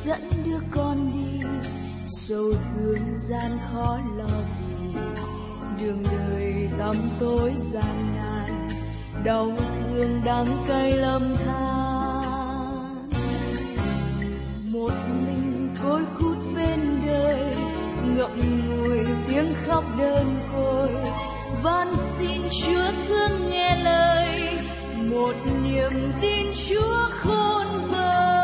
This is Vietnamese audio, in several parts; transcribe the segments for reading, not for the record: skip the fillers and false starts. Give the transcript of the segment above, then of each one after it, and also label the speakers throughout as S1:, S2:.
S1: dẫn đứa con đi, sầu thương gian khó lo gì, đường đời tăm tối gian nan, đau thương đắng cay lầm than. Một mình côi cút bên đời, ngậm ngùi tiếng khóc đơn côi, van xin Chúa thương nghe lời, một niềm tin Chúa khôn vời.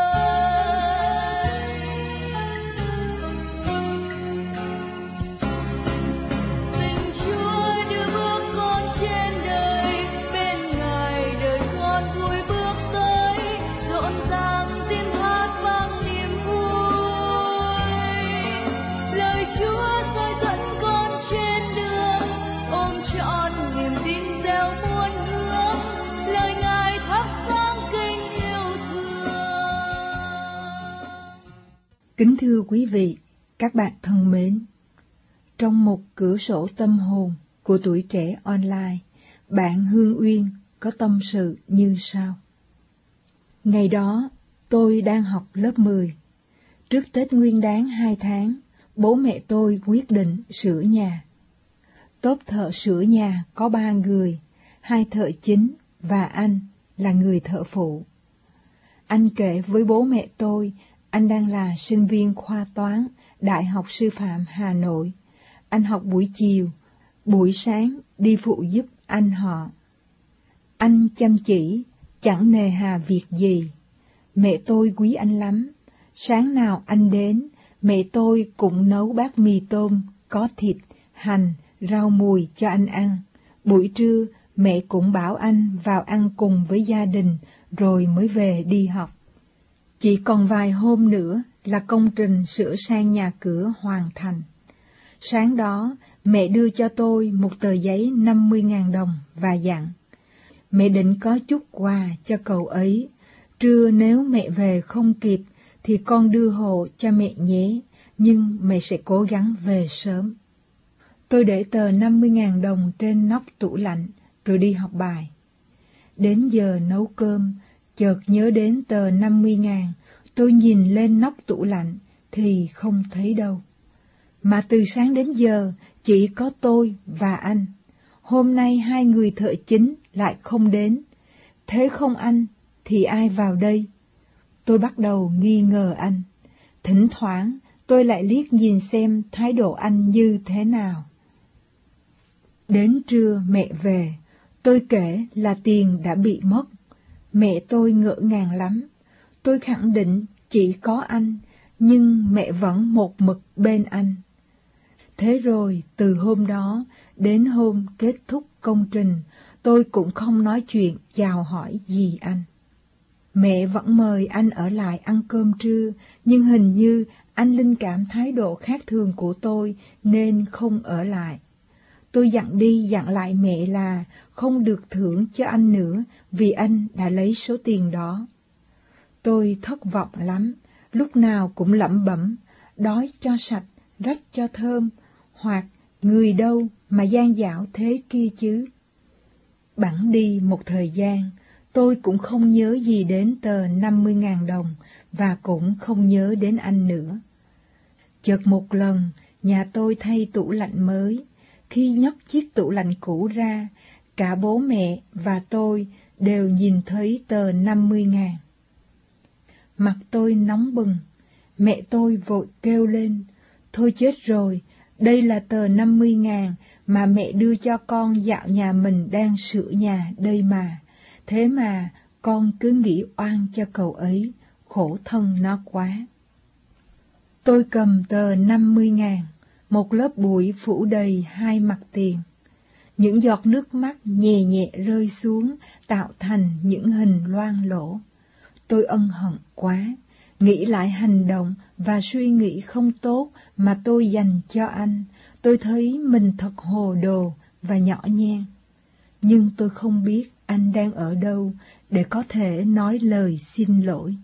S1: Tình Chúa đưa bước con trên đời, bên Ngài đời con vui bước tới, rộn ràng tiếng hát vang niềm vui. Lời Chúa soi dẫn con trên đường, ôm trọn niềm tin gieo muôn hướng, lời Ngài thắp sáng kênh yêu thương.
S2: Kính thưa quý vị, các bạn thân mến, trong một cửa sổ tâm hồn của Tuổi Trẻ Online, bạn Hương Uyên có tâm sự như sau. Ngày đó, tôi đang học lớp 10. Trước Tết Nguyên Đán 2 tháng, bố mẹ tôi quyết định sửa nhà. Tốp thợ sửa nhà có 3 người, 2 thợ chính và anh là người thợ phụ. Anh kể với bố mẹ tôi, anh đang là sinh viên khoa toán Đại học Sư phạm Hà Nội. Anh học buổi chiều, buổi sáng đi phụ giúp anh họ. Anh chăm chỉ, chẳng nề hà việc gì. Mẹ tôi quý anh lắm. Sáng nào anh đến, mẹ tôi cũng nấu bát mì tôm, có thịt, hành, rau mùi cho anh ăn. Buổi trưa, mẹ cũng bảo anh vào ăn cùng với gia đình, rồi mới về đi học. Chỉ còn vài hôm nữa là công trình sửa sang nhà cửa hoàn thành. Sáng đó, mẹ đưa cho tôi một tờ giấy 50.000 đồng và dặn: mẹ định có chút quà cho cậu ấy, trưa nếu mẹ về không kịp thì con đưa hộ cho mẹ nhé, nhưng mẹ sẽ cố gắng về sớm. Tôi để tờ 50.000 đồng trên nóc tủ lạnh rồi đi học bài. Đến giờ nấu cơm, chợt nhớ đến tờ 50.000, tôi nhìn lên nóc tủ lạnh thì không thấy đâu. Mà từ sáng đến giờ chỉ có tôi và anh. Hôm nay 2 người thợ chính lại không đến. Thế không anh thì ai vào đây? Tôi bắt đầu nghi ngờ anh. Thỉnh thoảng tôi lại liếc nhìn xem thái độ anh như thế nào. Đến trưa mẹ về, tôi kể là tiền đã bị mất. Mẹ tôi ngỡ ngàng lắm. Tôi khẳng định chỉ có anh, nhưng mẹ vẫn một mực bên anh. Thế rồi từ hôm đó đến hôm kết thúc công trình, tôi cũng không nói chuyện chào hỏi gì anh. Mẹ vẫn mời anh ở lại ăn cơm trưa, nhưng hình như anh linh cảm thái độ khác thường của tôi nên không ở lại. Tôi dặn đi dặn lại mẹ là không được thưởng cho anh nữa vì anh đã lấy số tiền đó. Tôi thất vọng lắm, lúc nào cũng lẩm bẩm, đói cho sạch, rách cho thơm, hoặc người đâu mà gian dảo thế kia chứ. Bẵng đi một thời gian, tôi cũng không nhớ gì đến tờ 50.000 đồng và cũng không nhớ đến anh nữa. Chợt một lần, nhà tôi thay tủ lạnh mới. Khi nhấc chiếc tủ lạnh cũ ra, cả bố mẹ và tôi đều nhìn thấy tờ 50.000. Mặt tôi nóng bừng, mẹ tôi vội kêu lên, thôi chết rồi, đây là tờ 50.000 mà mẹ đưa cho con dạo nhà mình đang sửa nhà đây mà. Thế mà con cứ nghĩ oan cho cậu ấy, khổ thân nó quá. Tôi cầm tờ 50.000, một lớp bụi phủ đầy 2 mặt tiền. Những giọt nước mắt nhẹ nhẹ rơi xuống, tạo thành những hình loang lổ. Tôi ân hận quá, nghĩ lại hành động và suy nghĩ không tốt mà tôi dành cho anh. Tôi thấy mình thật hồ đồ và nhỏ nhen. Nhưng tôi không biết anh đang ở đâu để có thể nói lời xin lỗi.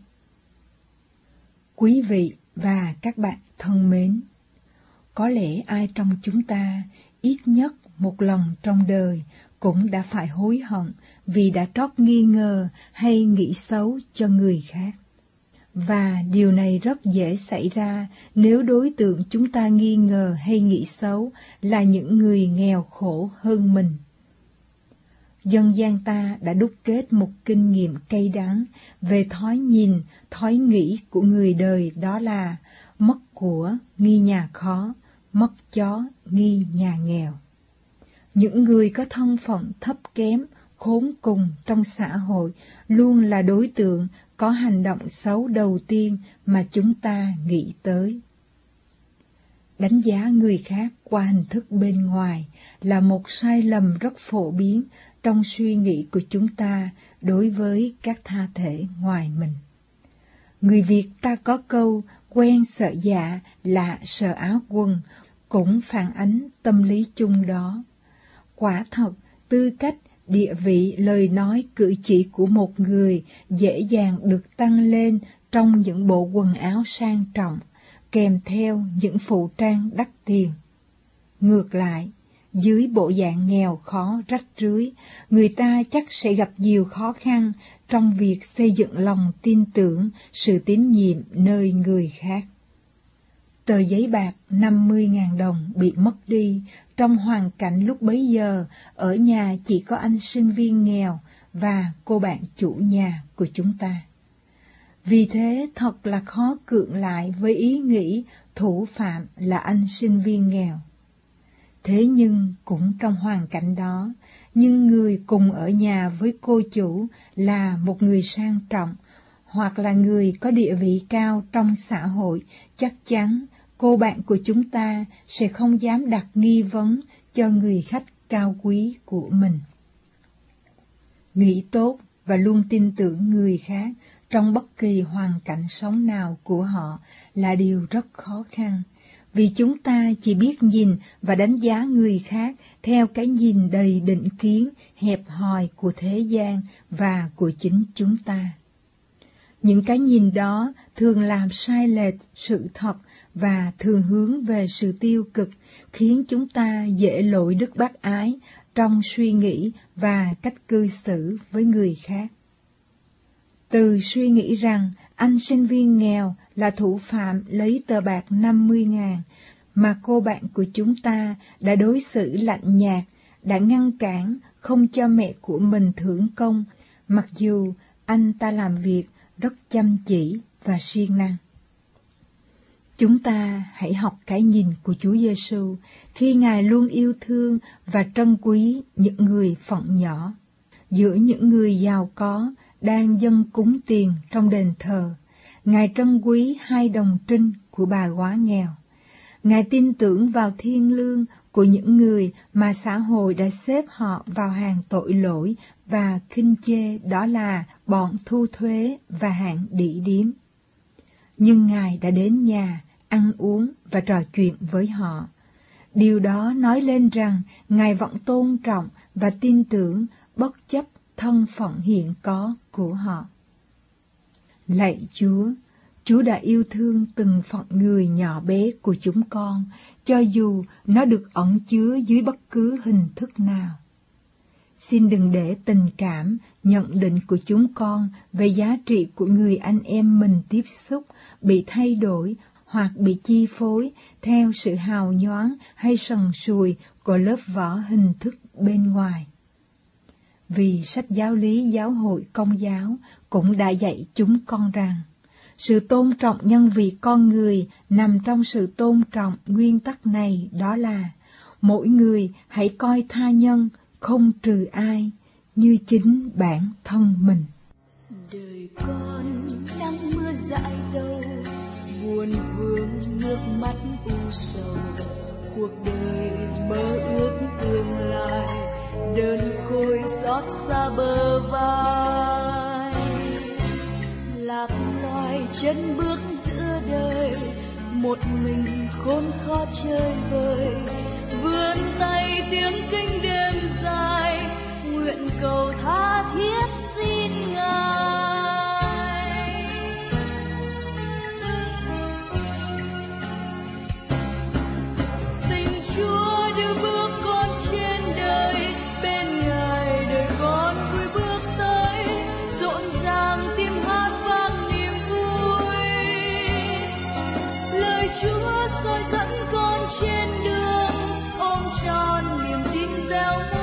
S2: Quý vị và các bạn thân mến, có lẽ ai trong chúng ta ít nhất một lần trong đời cũng đã phải hối hận vì đã trót nghi ngờ hay nghĩ xấu cho người khác. và điều này rất dễ xảy ra nếu đối tượng chúng ta nghi ngờ hay nghĩ xấu là những người nghèo khổ hơn mình. Dân gian ta đã đúc kết một kinh nghiệm cay đắng về thói nhìn, thói nghĩ của người đời, đó là mất của nghi nhà khó, mất chó nghi nhà nghèo. Những người có thân phận thấp kém, khốn cùng trong xã hội luôn là đối tượng có hành động xấu đầu tiên mà chúng ta nghĩ tới. Đánh giá người khác qua hình thức bên ngoài là một sai lầm rất phổ biến trong suy nghĩ của chúng ta đối với các tha thể ngoài mình. Người Việt ta có câu quen sợ dạ, lạ sợ áo quần, cũng phản ánh tâm lý chung đó. Quả thật, tư cách, địa vị, lời nói, cử chỉ của một người dễ dàng được tăng lên trong những bộ quần áo sang trọng, kèm theo những phụ trang đắt tiền. Ngược lại, dưới bộ dạng nghèo khó rách rưới, người ta chắc sẽ gặp nhiều khó khăn trong việc xây dựng lòng tin tưởng, sự tín nhiệm nơi người khác. Tờ giấy bạc 50.000 đồng bị mất đi trong hoàn cảnh lúc bấy giờ ở nhà chỉ có anh sinh viên nghèo và cô bạn chủ nhà của chúng ta. Vì thế thật là khó cưỡng lại với ý nghĩ thủ phạm là anh sinh viên nghèo. Thế nhưng cũng trong hoàn cảnh đó, nhưng người cùng ở nhà với cô chủ là một người sang trọng hoặc là người có địa vị cao trong xã hội, chắc chắn cô bạn của chúng ta sẽ không dám đặt nghi vấn cho người khách cao quý của mình. Nghĩ tốt và luôn tin tưởng người khác trong bất kỳ hoàn cảnh sống nào của họ là điều rất khó khăn, vì chúng ta chỉ biết nhìn và đánh giá người khác theo cái nhìn đầy định kiến, hẹp hòi của thế gian và của chính chúng ta. Những cái nhìn đó thường làm sai lệch sự thật và thường hướng về sự tiêu cực, khiến chúng ta dễ lỗi đức bác ái trong suy nghĩ và cách cư xử với người khác. Từ suy nghĩ rằng anh sinh viên nghèo là thủ phạm lấy tờ bạc 50.000 mà cô bạn của chúng ta đã đối xử lạnh nhạt, đã ngăn cản không cho mẹ của mình thưởng công, mặc dù anh ta làm việc rất chăm chỉ và siêng năng. Chúng ta hãy học cái nhìn của Chúa Giêsu khi Ngài luôn yêu thương và trân quý những người phận nhỏ. Giữa những người giàu có đang dâng cúng tiền trong đền thờ, Ngài trân quý 2 đồng trinh của bà góa nghèo. Ngài tin tưởng vào thiên lương của những người mà xã hội đã xếp họ vào hàng tội lỗi và khinh chê, đó là bọn thu thuế và hạng đĩ điếm. Nhưng Ngài đã đến nhà, ăn uống và trò chuyện với họ. Điều đó nói lên rằng Ngài vẫn tôn trọng và tin tưởng bất chấp thân phận hiện có của họ. Lạy Chúa, Chúa đã yêu thương từng phận người nhỏ bé của chúng con, cho dù nó được ẩn chứa dưới bất cứ hình thức nào. Xin đừng để tình cảm, nhận định của chúng con về giá trị của người anh em mình tiếp xúc bị thay đổi hoặc bị chi phối theo sự hào nhoáng hay sần sùi của lớp vỏ hình thức bên ngoài. Vì sách giáo lý giáo hội Công giáo cũng đã dạy chúng con rằng, sự tôn trọng nhân vị con người nằm trong sự tôn trọng nguyên tắc này, đó là mỗi người hãy coi tha nhân không trừ ai như chính bản thân mình.
S1: Đời con nắng mưa dại dâu, buồn vương nước mắt u sầu, cuộc đời mơ ước tương lai, đơn côi xót xa bờ vai. Lạc loài chân bước giữa đời, một mình khốn khó chơi vơi, vươn tay tiếng kinh đêm dài, nguyện cầu tha thiết xin Ngài. Tình Chúa đưa bước con trên đời, bên Ngài đời con vui bước tới, rộn ràng tim hát vang niềm vui. lời Chúa soi dẫn con trên đường, ôm trọn niềm tin gieo